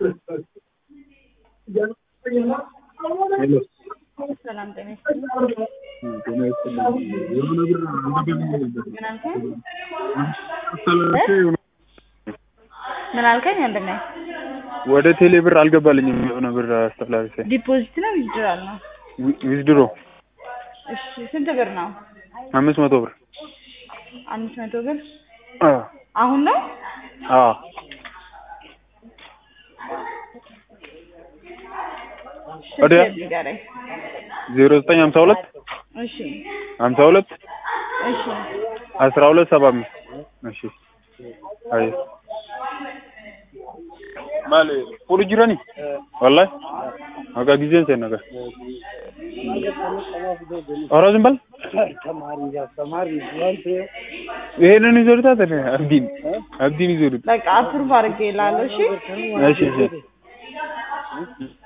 ሄሎ ሰላም ጤና ይስጥልኝ። ጤና ይስጥልኝ። የሆነ ብር አልገባልኝም ነበር። ምን አልከኝ? አስተላልፌ ምን አልከኝ? ወንድሜ ወደ ቴሌ ብር አልገባልኝም። የሆነ ብር አስተላልፌ ዲፖዚት ነው ዊዝድራል ነው? ዊዝድሮ። እሺ ስንት ብር ነው? 500 ብር። 500 ብር አዎ አሁን ነው? አዎ ወዲያ 0952 እሺ 52 እሺ 1275 እሺ አይ ማለ ፖሊ ጅራኒ والله አጋ ጊዜን ሰነገ አራዝም በል ይሄንን ይዞርታ ተነ አብዲን ይዞርታ በቃ አፕሩቭ አድርጌ እላለሁ። እሺ እሺ እሺ